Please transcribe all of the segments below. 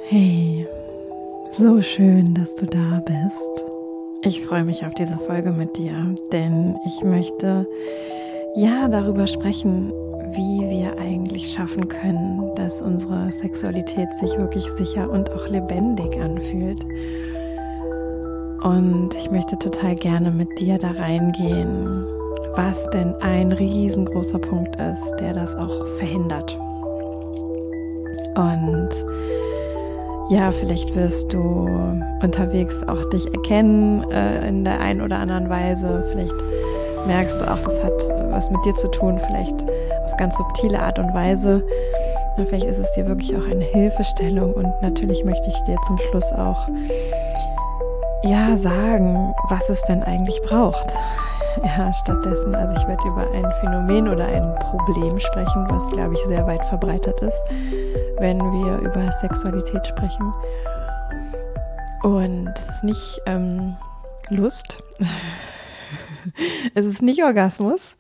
Hey, so schön, dass du da bist. Ich freue mich auf diese Folge mit dir, denn ich möchte darüber sprechen, wie wir eigentlich schaffen können, dass unsere Sexualität sich wirklich sicher und auch lebendig anfühlt. Und ich möchte total gerne mit dir da reingehen, was denn ein riesengroßer Punkt ist, der das auch verhindert. Und ja, vielleicht wirst du unterwegs auch dich erkennen in der einen oder anderen Weise. Vielleicht merkst du auch, das hat was mit dir zu tun, vielleicht auf ganz subtile Art und Weise. Und vielleicht ist es dir wirklich auch eine Hilfestellung. Und natürlich möchte ich dir zum Schluss auch sagen, was es denn eigentlich braucht. Ja, stattdessen, also ich werde über ein Phänomen oder ein Problem sprechen, was, glaube ich, sehr weit verbreitet ist, wenn wir über Sexualität sprechen. Und es ist nicht Lust, es ist nicht Orgasmus,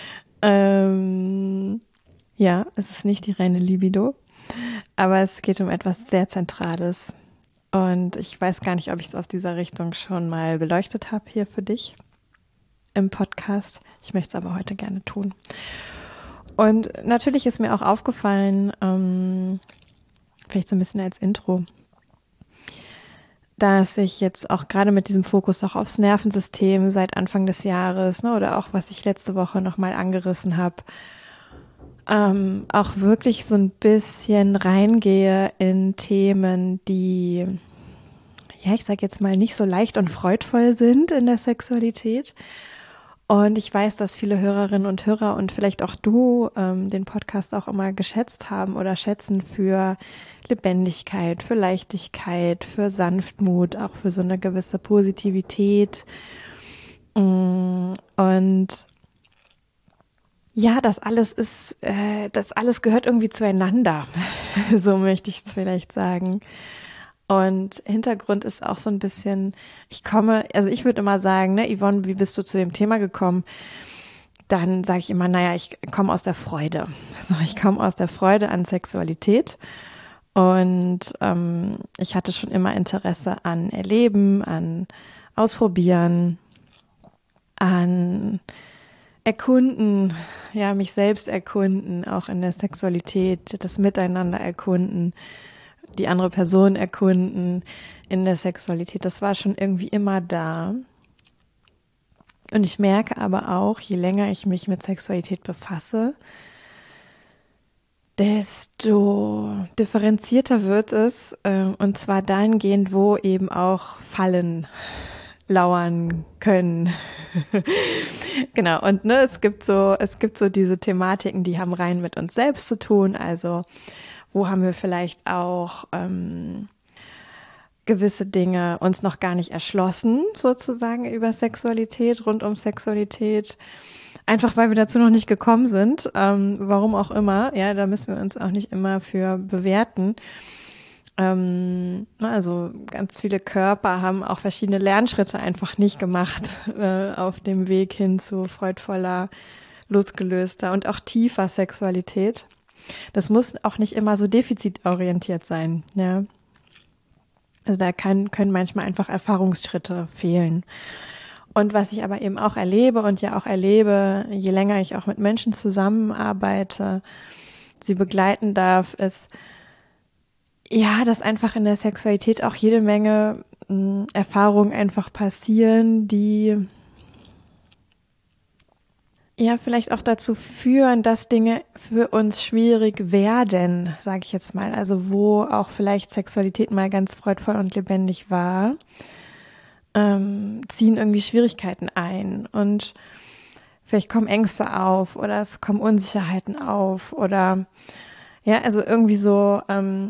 es ist nicht die reine Libido, aber es geht um etwas sehr Zentrales. Und ich weiß gar nicht, ob ich es aus dieser Richtung schon mal beleuchtet habe hier für dich im Podcast. Ich möchte es aber heute gerne tun. Und natürlich ist mir auch aufgefallen, vielleicht so ein bisschen als Intro, dass ich jetzt auch gerade mit diesem Fokus auch aufs Nervensystem seit Anfang des Jahres, oder auch was ich letzte Woche nochmal angerissen habe, auch wirklich so ein bisschen reingehe in Themen, die, ich sage jetzt mal, nicht so leicht und freudvoll sind in der Sexualität. Und ich weiß, dass viele Hörerinnen und Hörer und vielleicht auch du den Podcast auch immer geschätzt haben oder schätzen für Lebendigkeit, für Leichtigkeit, für Sanftmut, auch für so eine gewisse Positivität. Und ja, das alles gehört irgendwie zueinander. So möchte ich es vielleicht sagen. Und Hintergrund ist auch so ein bisschen, ich würde immer sagen, ne, Yvonne, wie bist du zu dem Thema gekommen? Dann sage ich immer, ich komme aus der Freude. Also ich komme aus der Freude an Sexualität. Und ich hatte schon immer Interesse an Erleben, an Ausprobieren, an Erkunden, mich selbst erkunden, auch in der Sexualität, das Miteinander erkunden, die andere Person erkunden in der Sexualität. Das war schon irgendwie immer da. Und ich merke aber auch, je länger ich mich mit Sexualität befasse, desto differenzierter wird es, und zwar dahingehend, wo eben auch Fallen lauern können. Genau, und es gibt so diese Thematiken, die haben rein mit uns selbst zu tun, also wo haben wir vielleicht auch gewisse Dinge uns noch gar nicht erschlossen, sozusagen über Sexualität, rund um Sexualität. Einfach weil wir dazu noch nicht gekommen sind, warum auch immer. Ja, da müssen wir uns auch nicht immer für bewerten. Also ganz viele Körper haben auch verschiedene Lernschritte einfach nicht gemacht auf dem Weg hin zu freudvoller, losgelöster und auch tiefer Sexualität. Das muss auch nicht immer so defizitorientiert sein. Ja. Also da können manchmal einfach Erfahrungsschritte fehlen. Und was ich aber eben auch erlebe und ja auch erlebe, je länger ich auch mit Menschen zusammenarbeite, sie begleiten darf, ist, dass einfach in der Sexualität auch jede Menge Erfahrungen einfach passieren, die vielleicht auch dazu führen, dass Dinge für uns schwierig werden, sage ich jetzt mal. Also wo auch vielleicht Sexualität mal ganz freudvoll und lebendig war, ziehen irgendwie Schwierigkeiten ein und vielleicht kommen Ängste auf oder es kommen Unsicherheiten auf oder also irgendwie so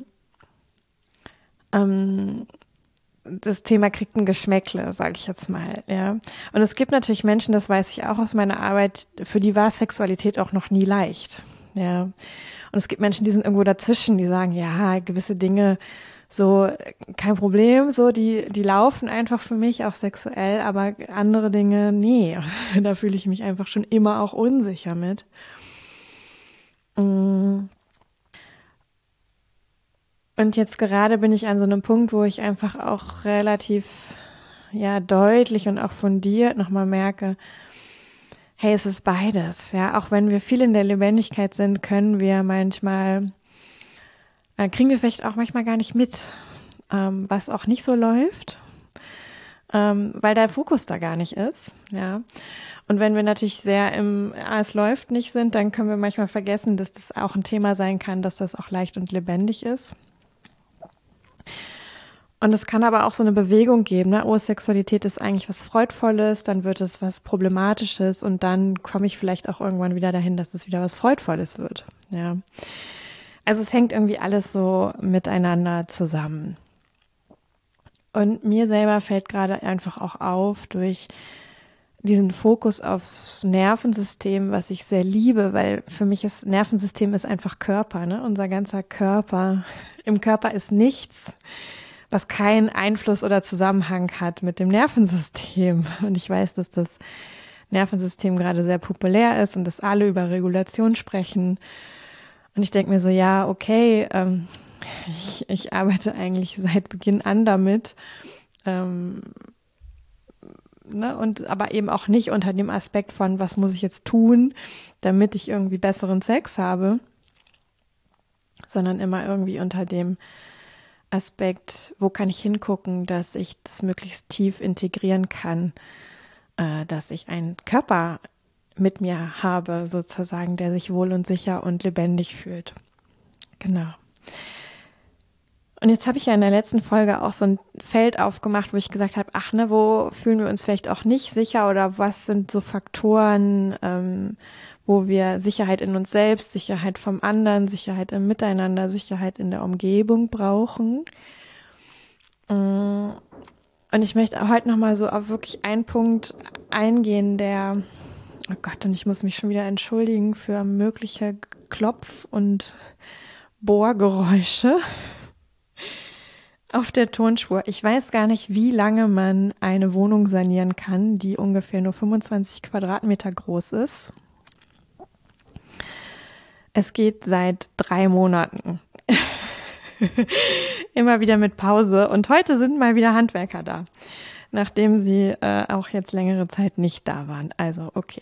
das Thema kriegt ein Geschmäckle, sage ich jetzt mal, ja. Und es gibt natürlich Menschen, das weiß ich auch aus meiner Arbeit, für die war Sexualität auch noch nie leicht, ja. Und es gibt Menschen, die sind irgendwo dazwischen, die sagen, ja, gewisse Dinge, so, kein Problem, so, die laufen einfach für mich auch sexuell, aber andere Dinge, nee, da fühle ich mich einfach schon immer auch unsicher mit. Und jetzt gerade bin ich an so einem Punkt, wo ich einfach auch relativ, deutlich und auch fundiert nochmal merke, hey, es ist beides, ja. Auch wenn wir viel in der Lebendigkeit sind, können wir manchmal, kriegen wir vielleicht auch manchmal gar nicht mit, was auch nicht so läuft, weil der Fokus da gar nicht ist, ja. Und wenn wir natürlich sehr es läuft nicht sind, dann können wir manchmal vergessen, dass das auch ein Thema sein kann, dass das auch leicht und lebendig ist. Und es kann aber auch so eine Bewegung geben, ne? Oh, Sexualität ist eigentlich was Freudvolles, dann wird es was Problematisches und dann komme ich vielleicht auch irgendwann wieder dahin, dass es wieder was Freudvolles wird, ja. Also es hängt irgendwie alles so miteinander zusammen. Und mir selber fällt gerade einfach auch auf durch diesen Fokus aufs Nervensystem, was ich sehr liebe, weil für mich das Nervensystem ist einfach Körper, ne? Unser ganzer Körper. Im Körper ist nichts, was keinen Einfluss oder Zusammenhang hat mit dem Nervensystem. Und ich weiß, dass das Nervensystem gerade sehr populär ist und dass alle über Regulation sprechen. Und ich denke mir so, ja, okay, ich arbeite eigentlich seit Beginn an damit. Ne? Und aber eben auch nicht unter dem Aspekt von, was muss ich jetzt tun, damit ich irgendwie besseren Sex habe, sondern immer irgendwie unter dem Aspekt, wo kann ich hingucken, dass ich das möglichst tief integrieren kann, dass ich einen Körper mit mir habe, sozusagen, der sich wohl und sicher und lebendig fühlt. Genau. Und jetzt habe ich ja in der letzten Folge auch so ein Feld aufgemacht, wo ich gesagt habe, ach ne, wo fühlen wir uns vielleicht auch nicht sicher oder was sind so Faktoren, wo wir Sicherheit in uns selbst, Sicherheit vom anderen, Sicherheit im Miteinander, Sicherheit in der Umgebung brauchen. Und ich möchte heute nochmal so auf wirklich einen Punkt eingehen, oh Gott, und ich muss mich schon wieder entschuldigen für mögliche Klopf- und Bohrgeräusche auf der Tonspur. Ich weiß gar nicht, wie lange man eine Wohnung sanieren kann, die ungefähr nur 25 Quadratmeter groß ist. Es geht seit 3 Monaten. Immer wieder mit Pause. Und heute sind mal wieder Handwerker da, nachdem sie auch jetzt längere Zeit nicht da waren. Also, okay.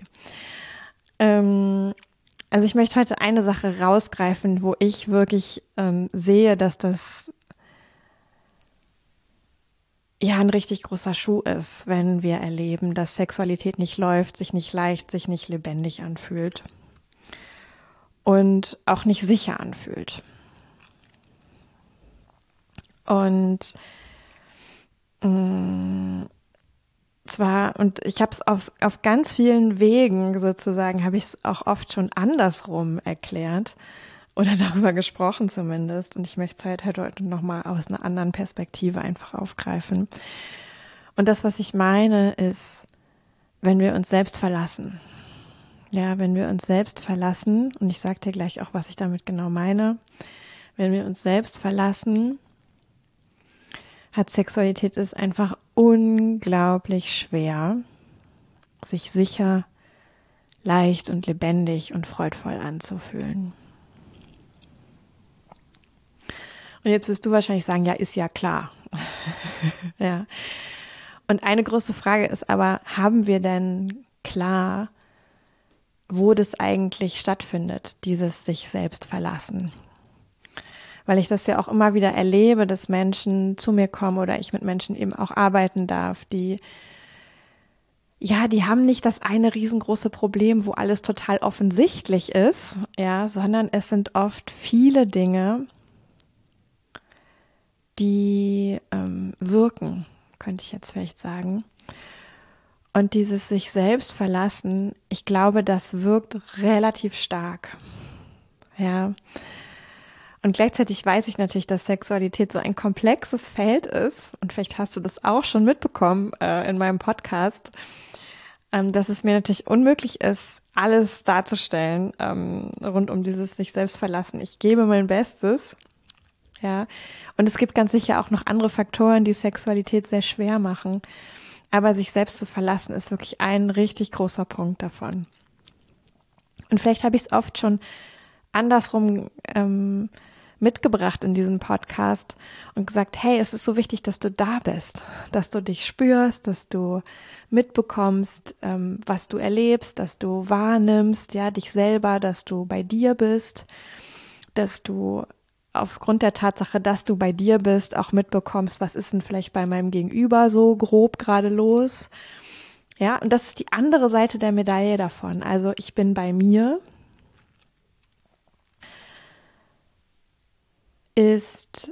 Also ich möchte heute eine Sache rausgreifen, wo ich wirklich sehe, dass das ja ein richtig großer Schuh ist, wenn wir erleben, dass Sexualität nicht läuft, sich nicht leicht, sich nicht lebendig anfühlt und auch nicht sicher anfühlt. Und und ich habe es auf ganz vielen Wegen sozusagen, habe ich es auch oft schon andersrum erklärt oder darüber gesprochen zumindest. Und ich möchte es halt heute nochmal aus einer anderen Perspektive einfach aufgreifen. Und das, was ich meine, ist, wenn wir uns selbst verlassen. Ja, wenn wir uns selbst verlassen, und ich sage dir gleich auch, was ich damit genau meine, wenn wir uns selbst verlassen, hat Sexualität es einfach unglaublich schwer, sich sicher, leicht und lebendig und freudvoll anzufühlen. Und jetzt wirst du wahrscheinlich sagen, ja, ist ja klar. Ja. Und eine große Frage ist aber, haben wir denn klar, wo das eigentlich stattfindet, dieses sich selbst verlassen? Weil ich das ja auch immer wieder erlebe, dass Menschen zu mir kommen oder ich mit Menschen eben auch arbeiten darf, die haben nicht das eine riesengroße Problem, wo alles total offensichtlich ist, ja, sondern es sind oft viele Dinge, die wirken, könnte ich jetzt vielleicht sagen. Und dieses sich selbst verlassen, ich glaube, das wirkt relativ stark, ja. Und gleichzeitig weiß ich natürlich, dass Sexualität so ein komplexes Feld ist. Und vielleicht hast du das auch schon mitbekommen in meinem Podcast, dass es mir natürlich unmöglich ist, alles darzustellen rund um dieses sich selbst verlassen. Ich gebe mein Bestes. Ja. Und es gibt ganz sicher auch noch andere Faktoren, die Sexualität sehr schwer machen. Aber sich selbst zu verlassen ist wirklich ein richtig großer Punkt davon. Und vielleicht habe ich es oft schon andersrum mitgebracht in diesem Podcast und gesagt, hey, es ist so wichtig, dass du da bist, dass du dich spürst, dass du mitbekommst, was du erlebst, dass du wahrnimmst, ja, dich selber, dass du bei dir bist, dass du aufgrund der Tatsache, dass du bei dir bist, auch mitbekommst, was ist denn vielleicht bei meinem Gegenüber so grob gerade los. Ja, und das ist die andere Seite der Medaille davon. Also ich bin bei mir, ist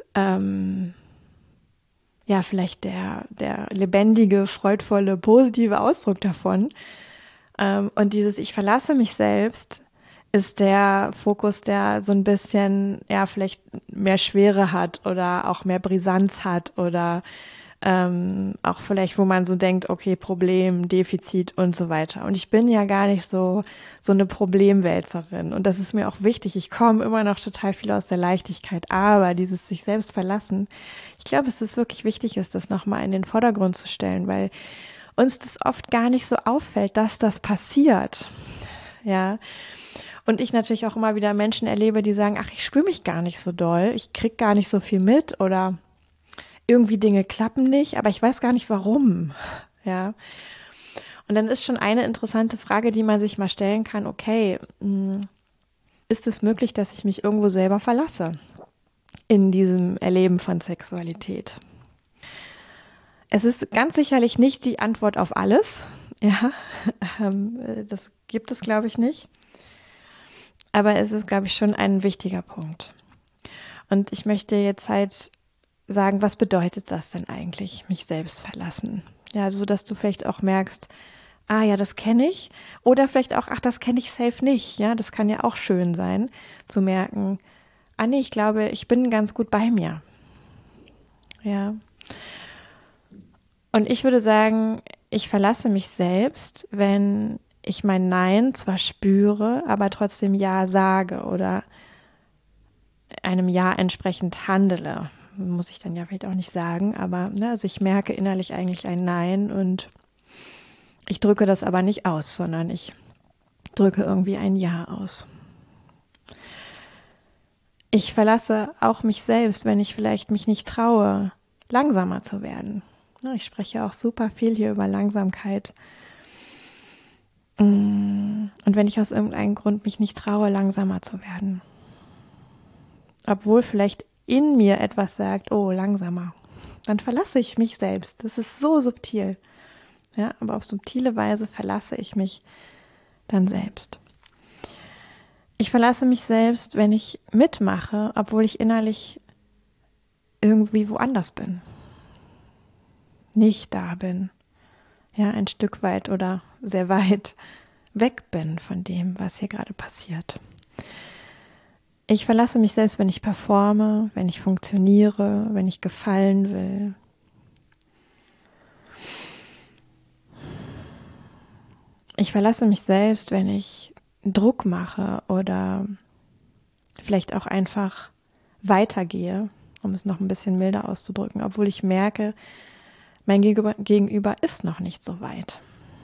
ja vielleicht der lebendige, freudvolle, positive Ausdruck davon. Und dieses Ich verlasse mich selbst ist der Fokus, der so ein bisschen, ja, vielleicht mehr Schwere hat oder auch mehr Brisanz hat oder auch vielleicht, wo man so denkt, okay, Problem, Defizit und so weiter. Und ich bin ja gar nicht so eine Problemwälzerin. Und das ist mir auch wichtig. Ich komme immer noch total viel aus der Leichtigkeit. Aber dieses sich selbst verlassen, ich glaube, es ist wirklich wichtig, ist das nochmal in den Vordergrund zu stellen, weil uns das oft gar nicht so auffällt, dass das passiert. Ja. Und ich natürlich auch immer wieder Menschen erlebe, die sagen, ach, ich spüre mich gar nicht so doll, ich krieg gar nicht so viel mit oder irgendwie Dinge klappen nicht, aber ich weiß gar nicht warum. Ja. Und dann ist schon eine interessante Frage, die man sich mal stellen kann, okay, ist es möglich, dass ich mich irgendwo selber verlasse in diesem Erleben von Sexualität? Es ist ganz sicherlich nicht die Antwort auf alles. Ja, das gibt es, glaube ich, nicht. Aber es ist, glaube ich, schon ein wichtiger Punkt. Und ich möchte jetzt halt sagen, was bedeutet das denn eigentlich, mich selbst verlassen? Ja, so dass du vielleicht auch merkst, ah ja, das kenne ich. Oder vielleicht auch, ach, das kenne ich safe nicht. Ja, das kann ja auch schön sein, zu merken, ah nee, ich glaube, ich bin ganz gut bei mir. Ja. Und ich würde sagen, ich verlasse mich selbst, wenn ich mein Nein zwar spüre, aber trotzdem Ja sage oder einem Ja entsprechend handele. Muss ich dann ja vielleicht auch nicht sagen, aber ne, also ich merke innerlich eigentlich ein Nein und ich drücke das aber nicht aus, sondern ich drücke irgendwie ein Ja aus. Ich verlasse auch mich selbst, wenn ich vielleicht mich nicht traue, langsamer zu werden. Ich spreche auch super viel hier über Langsamkeit. Und wenn ich aus irgendeinem Grund mich nicht traue, langsamer zu werden. Obwohl vielleicht in mir etwas sagt, oh, langsamer. Dann verlasse ich mich selbst. Das ist so subtil. Ja, aber auf subtile Weise verlasse ich mich dann selbst. Ich verlasse mich selbst, wenn ich mitmache, obwohl ich innerlich irgendwie woanders bin. Nicht da bin. Ja, ein Stück weit oder sehr weit weg bin von dem, was hier gerade passiert. Ich verlasse mich selbst, wenn ich performe, wenn ich funktioniere, wenn ich gefallen will. Ich verlasse mich selbst, wenn ich Druck mache oder vielleicht auch einfach weitergehe, um es noch ein bisschen milder auszudrücken, obwohl ich merke, mein Gegenüber ist noch nicht so weit.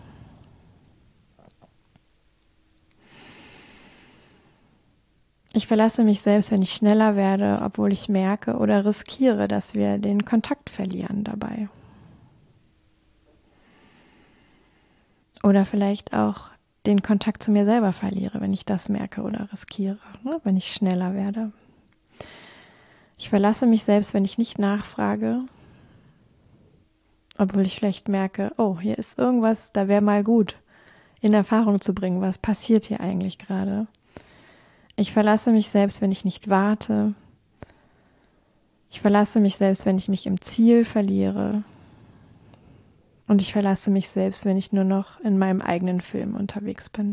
Ich verlasse mich selbst, wenn ich schneller werde, obwohl ich merke oder riskiere, dass wir den Kontakt verlieren dabei. Oder vielleicht auch den Kontakt zu mir selber verliere, wenn ich das merke oder riskiere, ne? Wenn ich schneller werde. Ich verlasse mich selbst, wenn ich nicht nachfrage, obwohl ich vielleicht merke, oh, hier ist irgendwas, da wäre mal gut in Erfahrung zu bringen, was passiert hier eigentlich gerade. Ich verlasse mich selbst, wenn ich nicht warte. Ich verlasse mich selbst, wenn ich mich im Ziel verliere. Und ich verlasse mich selbst, wenn ich nur noch in meinem eigenen Film unterwegs bin.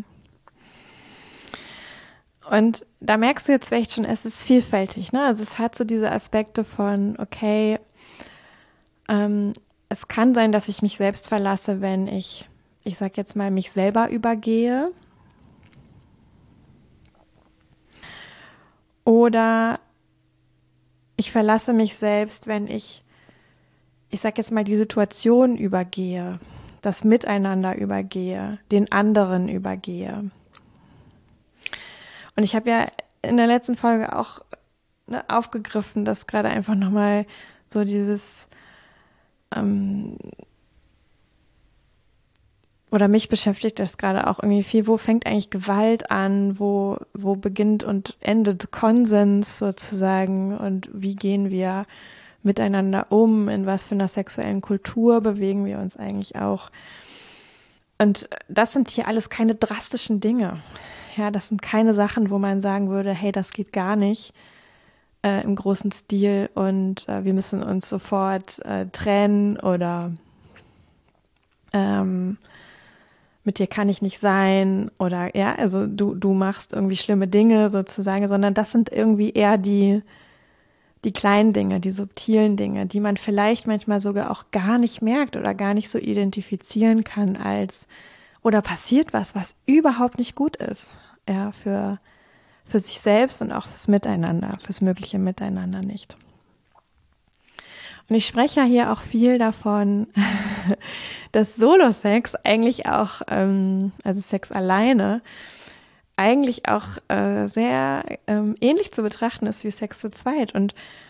Und da merkst du jetzt vielleicht schon, es ist vielfältig, ne? Also es hat so diese Aspekte von, okay, es kann sein, dass ich mich selbst verlasse, wenn ich sag jetzt mal, mich selber übergehe. Oder ich verlasse mich selbst, wenn ich sag jetzt mal, die Situation übergehe, das Miteinander übergehe, den anderen übergehe. Und ich habe ja in der letzten Folge auch aufgegriffen, dass gerade einfach nochmal so dieses, oder mich beschäftigt das gerade auch irgendwie viel, wo fängt eigentlich Gewalt an, wo beginnt und endet Konsens sozusagen und wie gehen wir miteinander um, in was für einer sexuellen Kultur bewegen wir uns eigentlich auch. Und das sind hier alles keine drastischen Dinge. Ja, das sind keine Sachen, wo man sagen würde, hey, das geht gar nicht im großen Stil und wir müssen uns sofort trennen oder mit dir kann ich nicht sein oder ja, also du machst irgendwie schlimme Dinge sozusagen, sondern das sind irgendwie eher die kleinen Dinge, die subtilen Dinge, die man vielleicht manchmal sogar auch gar nicht merkt oder gar nicht so identifizieren kann als, oder passiert was überhaupt nicht gut ist, ja, für sich selbst und auch fürs Miteinander, fürs mögliche Miteinander nicht. Und ich spreche ja hier auch viel davon, dass Solo-Sex eigentlich auch, also Sex alleine, eigentlich auch sehr ähnlich zu betrachten ist wie Sex zu zweit. Und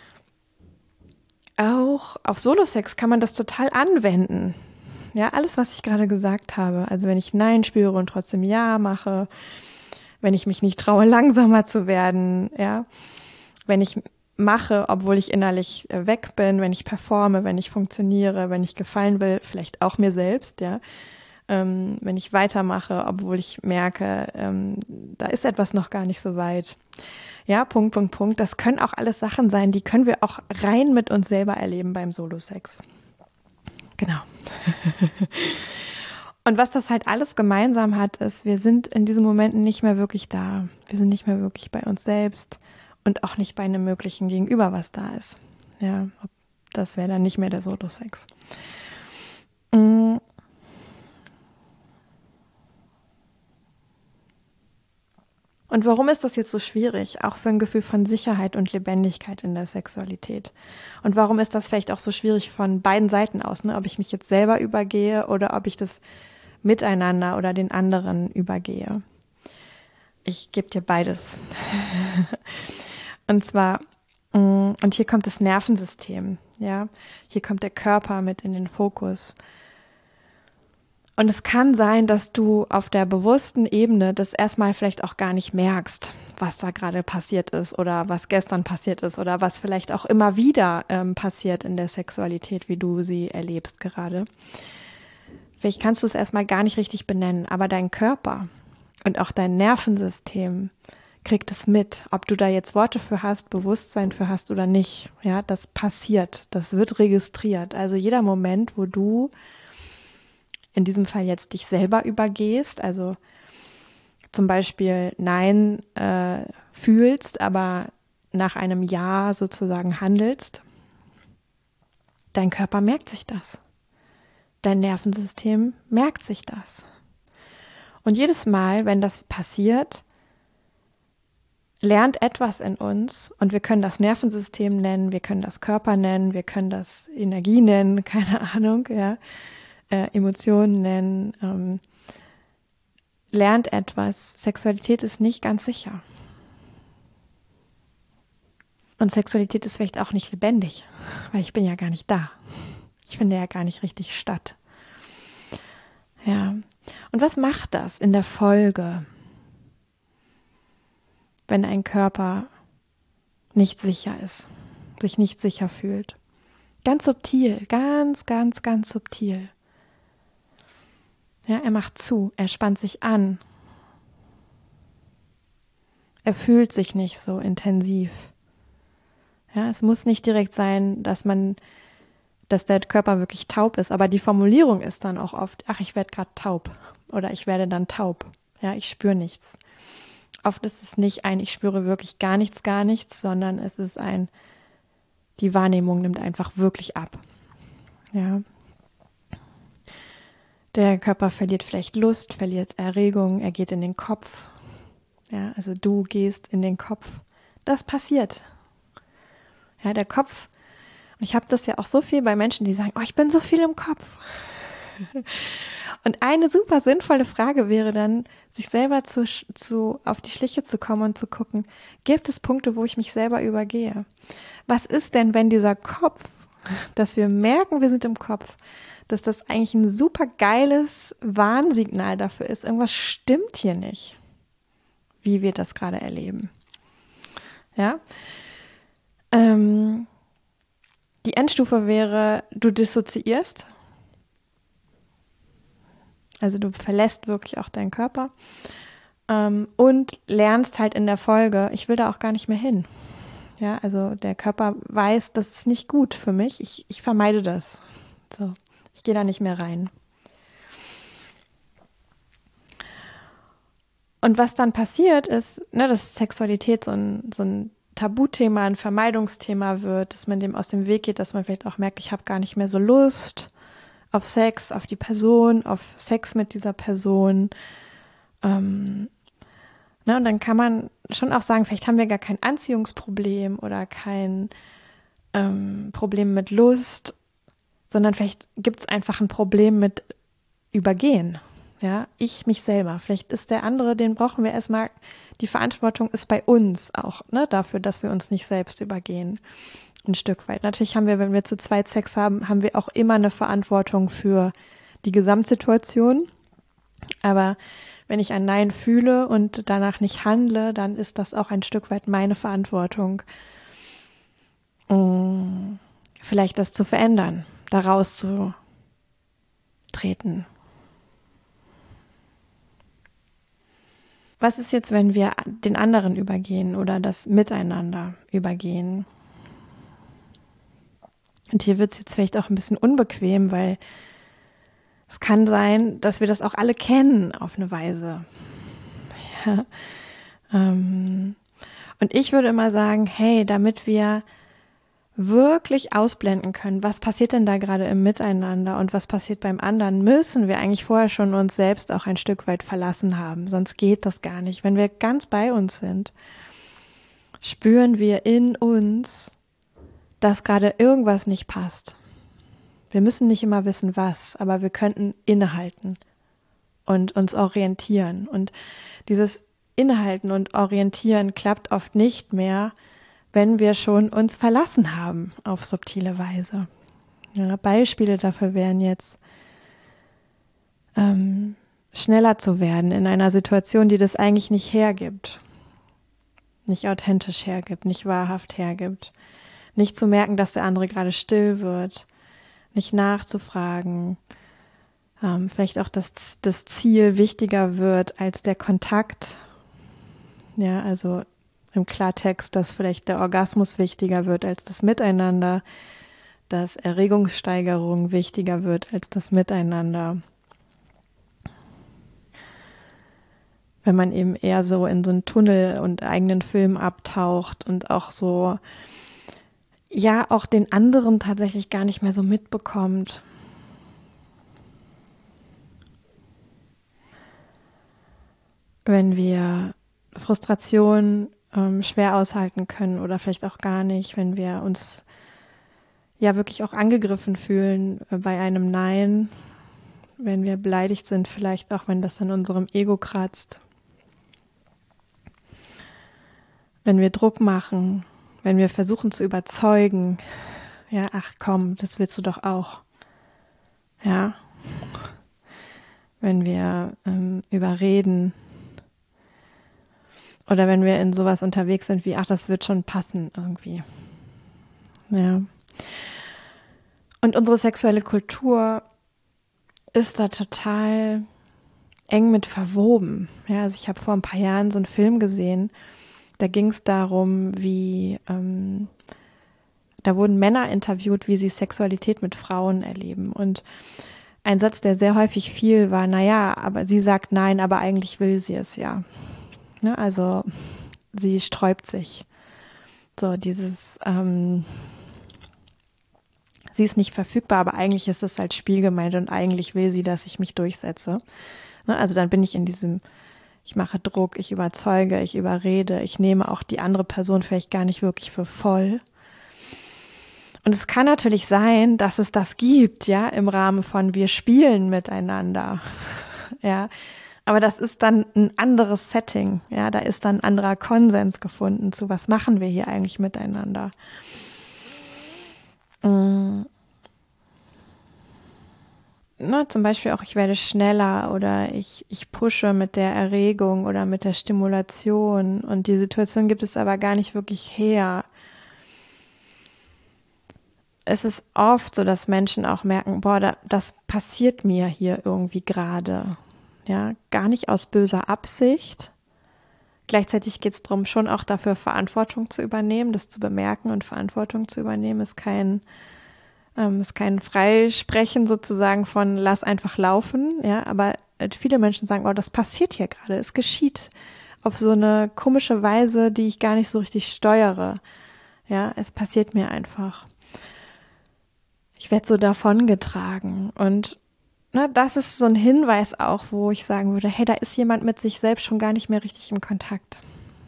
auch auf Solo-Sex kann man das total anwenden. Ja, alles, was ich gerade gesagt habe. Also wenn ich Nein spüre und trotzdem Ja mache, wenn ich mich nicht traue, langsamer zu werden, ja, wenn ich mache, obwohl ich innerlich weg bin, wenn ich performe, wenn ich funktioniere, wenn ich gefallen will, vielleicht auch mir selbst, ja, wenn ich weitermache, obwohl ich merke, da ist etwas noch gar nicht so weit. Ja, Punkt, Punkt, Punkt. Das können auch alles Sachen sein, die können wir auch rein mit uns selber erleben beim Solo-Sex. Genau. Und was das halt alles gemeinsam hat, ist, wir sind in diesen Momenten nicht mehr wirklich da. Wir sind nicht mehr wirklich bei uns selbst und auch nicht bei einem möglichen Gegenüber, was da ist. Ja, das wäre dann nicht mehr der Solo-Sex. Und warum ist das jetzt so schwierig, auch für ein Gefühl von Sicherheit und Lebendigkeit in der Sexualität? Und warum ist das vielleicht auch so schwierig von beiden Seiten aus, ne? Ob ich mich jetzt selber übergehe oder ob ich das miteinander oder den anderen übergehe? Ich gebe dir beides. Und zwar, und hier kommt das Nervensystem, ja. Hier kommt der Körper mit in den Fokus. Und es kann sein, dass du auf der bewussten Ebene das erstmal vielleicht auch gar nicht merkst, was da gerade passiert ist oder was gestern passiert ist oder was vielleicht auch immer wieder passiert in der Sexualität, wie du sie erlebst gerade. Vielleicht kannst du es erstmal gar nicht richtig benennen, aber dein Körper und auch dein Nervensystem kriegt es mit, ob du da jetzt Worte für hast, Bewusstsein für hast oder nicht. Ja, das passiert, das wird registriert. Also jeder Moment, wo du in diesem Fall jetzt dich selber übergehst, also zum Beispiel Nein fühlst, aber nach einem Ja sozusagen handelst, dein Körper merkt sich das. Dein Nervensystem merkt sich das. Und jedes Mal, wenn das passiert, lernt etwas in uns und wir können das Nervensystem nennen, wir können das Körper nennen, wir können das Energie nennen, keine Ahnung, ja. Emotionen nennen, lernt etwas. Sexualität ist nicht ganz sicher. Und Sexualität ist vielleicht auch nicht lebendig, weil ich bin ja gar nicht da. Ich finde ja gar nicht richtig statt. Ja. Und was macht das in der Folge, wenn ein Körper nicht sicher ist, sich nicht sicher fühlt? Ganz subtil, ganz, ganz, ganz subtil. Ja, er macht zu, er spannt sich an. Er fühlt sich nicht so intensiv. Ja, es muss nicht direkt sein, dass der Körper wirklich taub ist, aber die Formulierung ist dann auch oft, ach, ich werde gerade taub oder ich werde dann taub. Ja, ich spüre nichts. Oft ist es nicht ein, ich spüre wirklich gar nichts, sondern es ist ein, die Wahrnehmung nimmt einfach wirklich ab. Ja. Der Körper verliert vielleicht Lust, verliert Erregung, er geht in den Kopf. Ja, also du gehst in den Kopf. Das passiert. Ja, der Kopf, und ich habe das ja auch so viel bei Menschen, die sagen, oh, ich bin so viel im Kopf. Und eine super sinnvolle Frage wäre dann, sich selber auf die Schliche zu kommen und zu gucken, gibt es Punkte, wo ich mich selber übergehe? Was ist denn, wenn dieser Kopf, dass wir merken, wir sind im Kopf, dass das eigentlich ein super geiles Warnsignal dafür ist, irgendwas stimmt hier nicht, wie wir das gerade erleben. Ja? Die Endstufe wäre, du dissoziierst. Also du verlässt wirklich auch deinen Körper und lernst halt in der Folge, ich will da auch gar nicht mehr hin. Ja, also der Körper weiß, das ist nicht gut für mich. Ich vermeide das. So, ich gehe da nicht mehr rein. Und was dann passiert ist, ne, dass Sexualität so ein Tabuthema, ein Vermeidungsthema wird, dass man dem aus dem Weg geht, dass man vielleicht auch merkt, ich habe gar nicht mehr so Lust auf Sex, auf die Person, auf Sex mit dieser Person. Ne, und dann kann man schon auch sagen, vielleicht haben wir gar kein Anziehungsproblem oder kein Problem mit Lust, sondern vielleicht gibt es einfach ein Problem mit Übergehen. Ja, ich mich selber. Vielleicht ist der andere, den brauchen wir erstmal, die Verantwortung ist bei uns auch, ne, dafür, dass wir uns nicht selbst übergehen. Ein Stück weit. Natürlich haben wir, wenn wir zu zweit Sex haben, haben wir auch immer eine Verantwortung für die Gesamtsituation. Aber wenn ich ein Nein fühle und danach nicht handle, dann ist das auch ein Stück weit meine Verantwortung, vielleicht das zu verändern, da rauszutreten. Was ist jetzt, wenn wir den anderen übergehen oder das Miteinander übergehen? Und hier wird es jetzt vielleicht auch ein bisschen unbequem, weil es kann sein, dass wir das auch alle kennen auf eine Weise. Ja. Und ich würde immer sagen, hey, damit wir wirklich ausblenden können, was passiert denn da gerade im Miteinander und was passiert beim anderen, müssen wir eigentlich vorher schon uns selbst auch ein Stück weit verlassen haben. Sonst geht das gar nicht. Wenn wir ganz bei uns sind, spüren wir in uns, dass gerade irgendwas nicht passt. Wir müssen nicht immer wissen, was, aber wir könnten innehalten und uns orientieren. Und dieses Innehalten und Orientieren klappt oft nicht mehr, wenn wir schon uns verlassen haben auf subtile Weise. Ja, Beispiele dafür wären jetzt, schneller zu werden in einer Situation, die das eigentlich nicht hergibt, nicht authentisch hergibt, nicht wahrhaft hergibt, nicht zu merken, dass der andere gerade still wird, nicht nachzufragen, vielleicht auch das Ziel wichtiger wird als der Kontakt. Ja, also im Klartext, dass vielleicht der Orgasmus wichtiger wird als das Miteinander, dass Erregungssteigerung wichtiger wird als das Miteinander. Wenn man eben eher so in so einen Tunnel und eigenen Film abtaucht und auch so, ja, auch den anderen tatsächlich gar nicht mehr so mitbekommt. Wenn wir Frustration schwer aushalten können oder vielleicht auch gar nicht, wenn wir uns ja wirklich auch angegriffen fühlen bei einem Nein, wenn wir beleidigt sind, vielleicht auch, wenn das an unserem Ego kratzt, wenn wir Druck machen, wenn wir versuchen zu überzeugen, ja, ach komm, das willst du doch auch, ja, wenn wir überreden, oder wenn wir in sowas unterwegs sind wie, ach, das wird schon passen irgendwie. Ja. Und unsere sexuelle Kultur ist da total eng mit verwoben. Ja, also ich habe vor ein paar Jahren so einen Film gesehen, da ging es darum, wie, da wurden Männer interviewt, wie sie Sexualität mit Frauen erleben. Und ein Satz, der sehr häufig fiel, war, naja, aber sie sagt nein, aber eigentlich will sie es ja. Ne, also sie sträubt sich. So dieses, sie ist nicht verfügbar, aber eigentlich ist es als Spiel gemeint und eigentlich will sie, dass ich mich durchsetze. Ne, also dann bin ich in diesem, ich mache Druck, ich überzeuge, ich überrede, ich nehme auch die andere Person vielleicht gar nicht wirklich für voll. Und es kann natürlich sein, dass es das gibt, ja, im Rahmen von wir spielen miteinander, ja. Aber das ist dann ein anderes Setting, ja. Da ist dann ein anderer Konsens gefunden zu, was machen wir hier eigentlich miteinander. Zum Beispiel auch, ich werde schneller oder ich pushe mit der Erregung oder mit der Stimulation und die Situation gibt es aber gar nicht wirklich her. Es ist oft so, dass Menschen auch merken, boah, das passiert mir hier irgendwie gerade. Ja, gar nicht aus böser Absicht. Gleichzeitig geht es darum, schon auch dafür Verantwortung zu übernehmen, das zu bemerken und Verantwortung zu übernehmen, ist kein Freisprechen sozusagen von lass einfach laufen, ja, aber viele Menschen sagen, oh, das passiert hier gerade, es geschieht auf so eine komische Weise, die ich gar nicht so richtig steuere. Ja, es passiert mir einfach. Ich werde so davongetragen und das ist so ein Hinweis auch, wo ich sagen würde, hey, da ist jemand mit sich selbst schon gar nicht mehr richtig im Kontakt.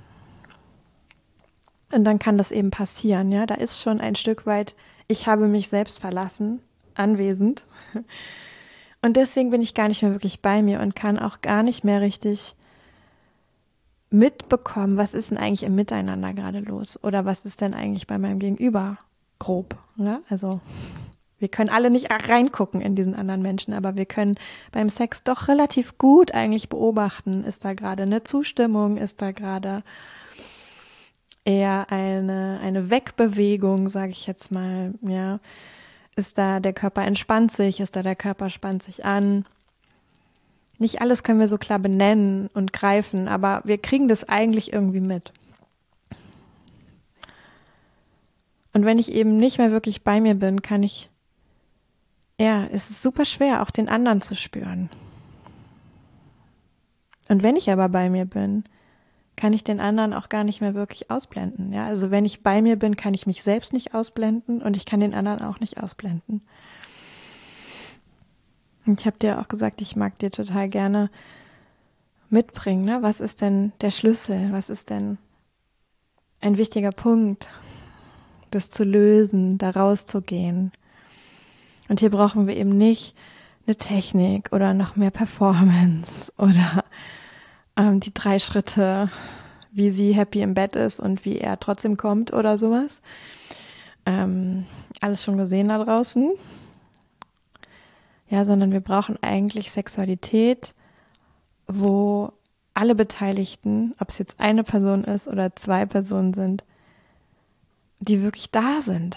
Und dann kann das eben passieren, ja, da ist schon ein Stück weit, ich habe mich selbst verlassen, anwesend. Und deswegen bin ich gar nicht mehr wirklich bei mir und kann auch gar nicht mehr richtig mitbekommen, was ist denn eigentlich im Miteinander gerade los? Oder was ist denn eigentlich bei meinem Gegenüber grob? Ja? Also wir können alle nicht reingucken in diesen anderen Menschen, aber wir können beim Sex doch relativ gut eigentlich beobachten, ist da gerade eine Zustimmung, ist da gerade eher eine Wegbewegung, sage ich jetzt mal, ja. Ist da der Körper entspannt sich, ist da der Körper spannt sich an. Nicht alles können wir so klar benennen und greifen, aber wir kriegen das eigentlich irgendwie mit. Und wenn ich eben nicht mehr wirklich bei mir bin, es ist super schwer, auch den anderen zu spüren. Und wenn ich aber bei mir bin, kann ich den anderen auch gar nicht mehr wirklich ausblenden. Ja, also wenn ich bei mir bin, kann ich mich selbst nicht ausblenden und ich kann den anderen auch nicht ausblenden. Und ich habe dir auch gesagt, ich mag dir total gerne mitbringen. Ne? Was ist denn der Schlüssel? Was ist denn ein wichtiger Punkt, das zu lösen, da rauszugehen? Und hier brauchen wir eben nicht eine Technik oder noch mehr Performance oder die 3 Schritte, wie sie happy im Bett ist und wie er trotzdem kommt oder sowas. Alles schon gesehen da draußen. Ja, sondern wir brauchen eigentlich Sexualität, wo alle Beteiligten, ob es jetzt eine Person ist oder 2 Personen sind, die wirklich da sind,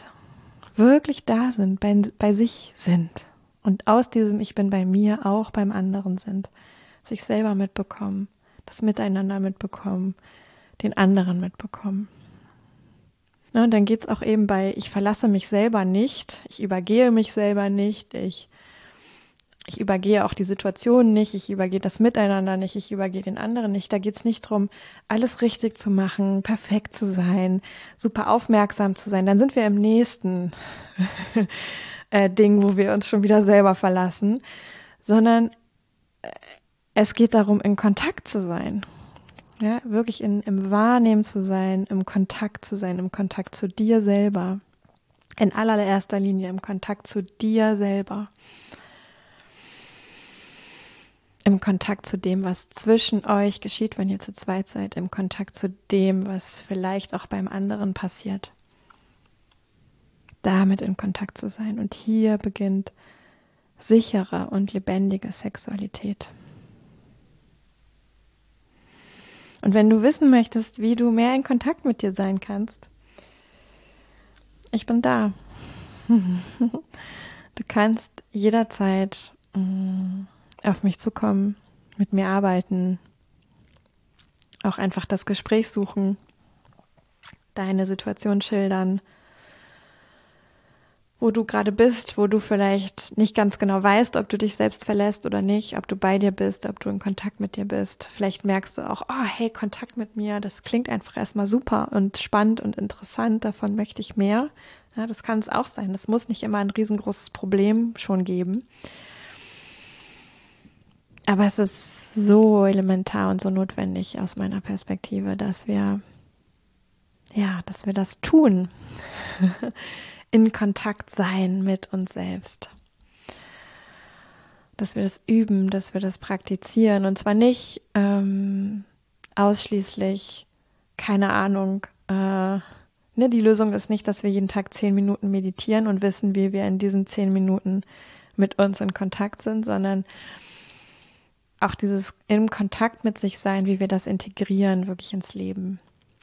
bei sich sind und aus diesem Ich bin bei mir auch beim anderen sind, sich selber mitbekommen, das Miteinander mitbekommen, den anderen mitbekommen. Und dann geht es auch eben ich verlasse mich selber nicht, ich übergehe mich selber nicht, ich übergehe auch die Situation nicht, ich übergehe das Miteinander nicht, ich übergehe den anderen nicht. Da geht es nicht darum, alles richtig zu machen, perfekt zu sein, super aufmerksam zu sein. Dann sind wir im nächsten Ding, wo wir uns schon wieder selber verlassen, sondern es geht darum, in Kontakt zu sein. Ja, wirklich im Wahrnehmen zu sein, im Kontakt zu sein, im Kontakt zu dir selber. In allererster Linie im Kontakt zu dir selber. Im Kontakt zu dem, was zwischen euch geschieht, wenn ihr zu zweit seid, im Kontakt zu dem, was vielleicht auch beim anderen passiert. Damit in Kontakt zu sein. Und hier beginnt sichere und lebendige Sexualität. Und wenn du wissen möchtest, wie du mehr in Kontakt mit dir sein kannst, ich bin da. Du kannst jederzeit auf mich zukommen, mit mir arbeiten, auch einfach das Gespräch suchen, deine Situation schildern, wo du gerade bist, wo du vielleicht nicht ganz genau weißt, ob du dich selbst verlässt oder nicht, ob du bei dir bist, ob du in Kontakt mit dir bist. Vielleicht merkst du auch, oh hey, Kontakt mit mir, das klingt einfach erstmal super und spannend und interessant, davon möchte ich mehr. Ja, das kann es auch sein. Das muss nicht immer ein riesengroßes Problem schon geben. Aber es ist so elementar und so notwendig aus meiner Perspektive, dass wir das tun. in Kontakt sein mit uns selbst. Dass wir das üben, dass wir das praktizieren und zwar nicht ausschließlich, keine Ahnung, die Lösung ist nicht, dass wir jeden Tag 10 Minuten meditieren und wissen, wie wir in diesen 10 Minuten mit uns in Kontakt sind, sondern auch dieses im Kontakt mit sich sein, wie wir das integrieren, wirklich ins Leben.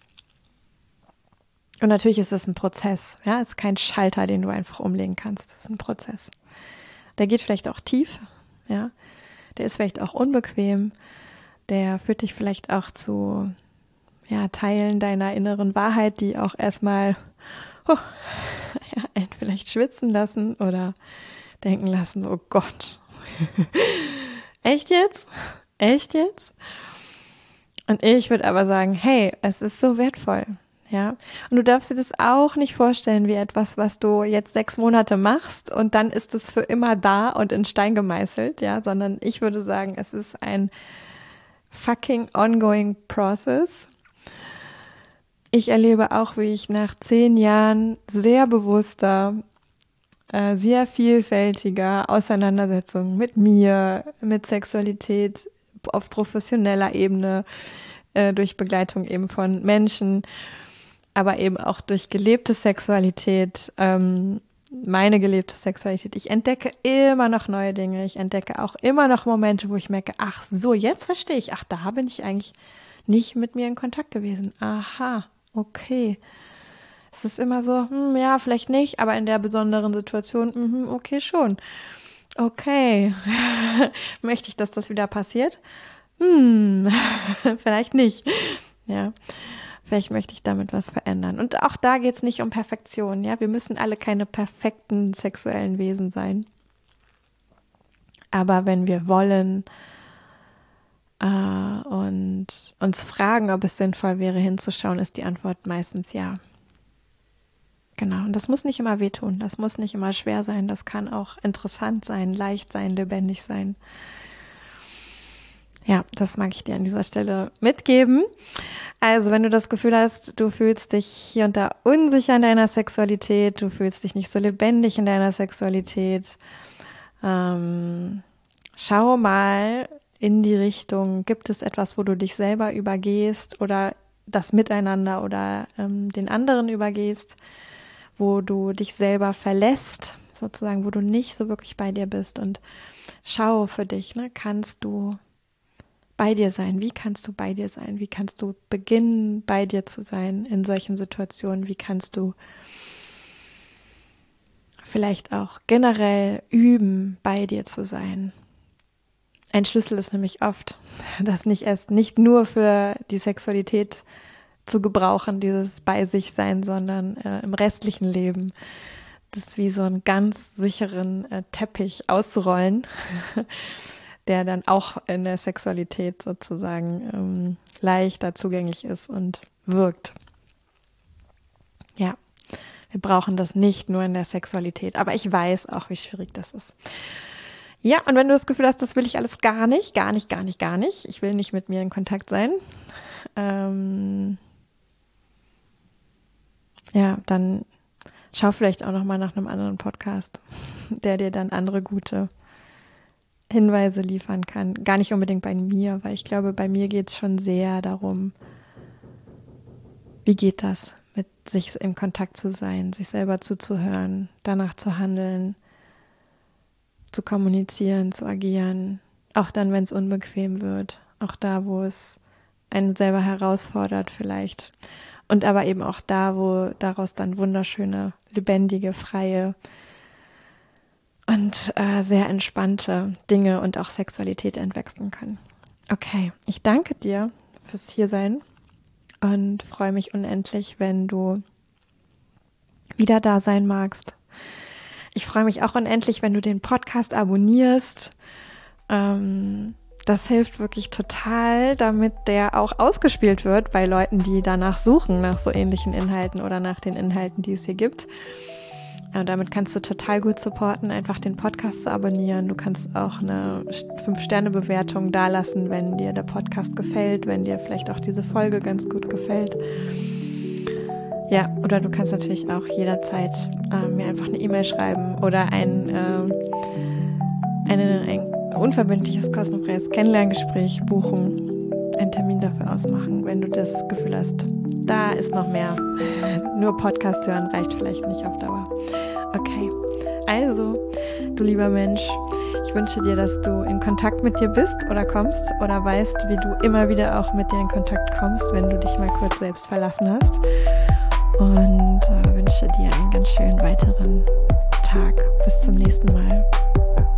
Und natürlich ist es ein Prozess, ja, es ist kein Schalter, den du einfach umlegen kannst, es ist ein Prozess. Der geht vielleicht auch tief, ja, der ist vielleicht auch unbequem, der führt dich vielleicht auch zu Teilen deiner inneren Wahrheit, die auch erstmal einen vielleicht schwitzen lassen oder denken lassen, oh Gott, echt jetzt? Echt jetzt? Und ich würde aber sagen, hey, es ist so wertvoll, ja. Und du darfst dir das auch nicht vorstellen wie etwas, was du jetzt 6 Monate machst und dann ist es für immer da und in Stein gemeißelt, ja, sondern ich würde sagen, es ist ein fucking ongoing process. Ich erlebe auch, wie ich nach 10 Jahren sehr bewusster, sehr vielfältiger Auseinandersetzungen mit mir, mit Sexualität auf professioneller Ebene, durch Begleitung eben von Menschen, aber eben auch durch gelebte Sexualität, meine gelebte Sexualität. Ich entdecke immer noch neue Dinge. Ich entdecke auch immer noch Momente, wo ich merke, ach so, jetzt verstehe ich. Ach, da bin ich eigentlich nicht mit mir in Kontakt gewesen. Aha, okay. Es ist immer so, ja, vielleicht nicht, aber in der besonderen Situation, okay, schon. Okay. Möchte ich, dass das wieder passiert? Vielleicht nicht. Ja. Vielleicht möchte ich damit was verändern. Und auch da geht es nicht um Perfektion, ja. Wir müssen alle keine perfekten sexuellen Wesen sein. Aber wenn wir wollen und uns fragen, ob es sinnvoll wäre, hinzuschauen, ist die Antwort meistens ja. Genau. Und das muss nicht immer wehtun. Das muss nicht immer schwer sein. Das kann auch interessant sein, leicht sein, lebendig sein. Ja, das mag ich dir an dieser Stelle mitgeben. Also, wenn du das Gefühl hast, du fühlst dich hier und da unsicher in deiner Sexualität, du fühlst dich nicht so lebendig in deiner Sexualität, schau mal in die Richtung, gibt es etwas, wo du dich selber übergehst oder das Miteinander oder den anderen übergehst, wo du dich selber verlässt, sozusagen, wo du nicht so wirklich bei dir bist und schau für dich, ne, kannst du bei dir sein? Wie kannst du bei dir sein? Wie kannst du beginnen, bei dir zu sein in solchen Situationen? Wie kannst du vielleicht auch generell üben, bei dir zu sein? Ein Schlüssel ist nämlich oft, das nicht nur für die Sexualität zu gebrauchen, dieses bei sich sein, sondern im restlichen Leben, das wie so einen ganz sicheren Teppich auszurollen, der dann auch in der Sexualität sozusagen leichter zugänglich ist und wirkt. Ja, wir brauchen das nicht nur in der Sexualität, aber ich weiß auch, wie schwierig das ist. Ja, und wenn du das Gefühl hast, das will ich alles gar nicht, ich will nicht mit mir in Kontakt sein, dann schau vielleicht auch nochmal nach einem anderen Podcast, der dir dann andere gute Hinweise liefern kann. Gar nicht unbedingt bei mir, weil ich glaube, bei mir geht es schon sehr darum, wie geht das, mit sich in Kontakt zu sein, sich selber zuzuhören, danach zu handeln, zu kommunizieren, zu agieren, auch dann, wenn es unbequem wird, auch da, wo es einen selber herausfordert vielleicht und aber eben auch da, wo daraus dann wunderschöne, lebendige, freie und sehr entspannte Dinge und auch Sexualität entwachsen können. Okay, ich danke dir fürs Hiersein und freue mich unendlich, wenn du wieder da sein magst. Ich freue mich auch unendlich, wenn du den Podcast abonnierst. Das hilft wirklich total, damit der auch ausgespielt wird bei Leuten, die danach suchen, nach so ähnlichen Inhalten oder nach den Inhalten, die es hier gibt. Und damit kannst du total gut supporten, einfach den Podcast zu abonnieren. Du kannst auch eine 5-Sterne-Bewertung dalassen, wenn dir der Podcast gefällt, wenn dir vielleicht auch diese Folge ganz gut gefällt. Ja, oder du kannst natürlich auch jederzeit mir einfach eine E-Mail schreiben oder ein unverbindliches, kostenfreies Kennenlerngespräch buchen, einen Termin dafür ausmachen, wenn du das Gefühl hast, da ist noch mehr. Nur Podcast hören reicht vielleicht nicht auf Dauer. Okay, also, du lieber Mensch, ich wünsche dir, dass du in Kontakt mit dir bist oder kommst oder weißt, wie du immer wieder auch mit dir in Kontakt kommst, wenn du dich mal kurz selbst verlassen hast. Und wünsche dir einen ganz schönen weiteren Tag. Bis zum nächsten Mal.